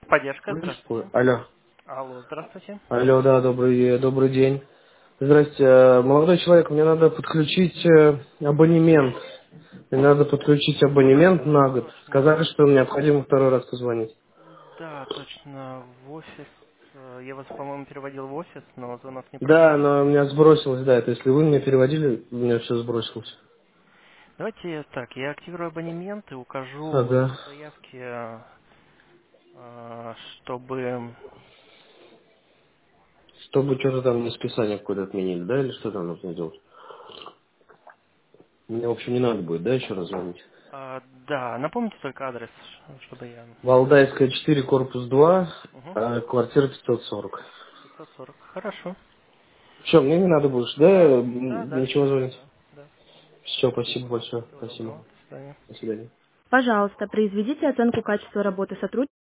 Поддержка, Ой, здравствуйте. алло. Алло, здравствуйте. Алло, да, добрый день. Здрасте, молодой человек, мне надо подключить абонемент. Мне надо подключить абонемент на год. Точно. Сказали, что необходимо второй раз позвонить. Да, точно, в офис. Я вас, по-моему, переводил в офис, но звонок не Да, прошел. но у меня сбросилось, да, это если вы мне переводили, у меня все сбросилось. Давайте так, я активирую абонемент и укажу Ага. в заявке, чтобы... Чтобы что-то там на списание какое-то отменили, да, или что там нужно делать? Мне, в общем, не надо будет, да, еще раз звонить? Да, напомните только адрес, чтобы я... Валдайская 4, корпус 2, Угу. квартира 540. 540. Хорошо. Все, мне не надо больше, да, Да, да, ничего все звонить? верно. Да. Все, спасибо большое. Всего Спасибо. доброго. До свидания. До свидания. Пожалуйста, произведите оценку качества работы сотрудника.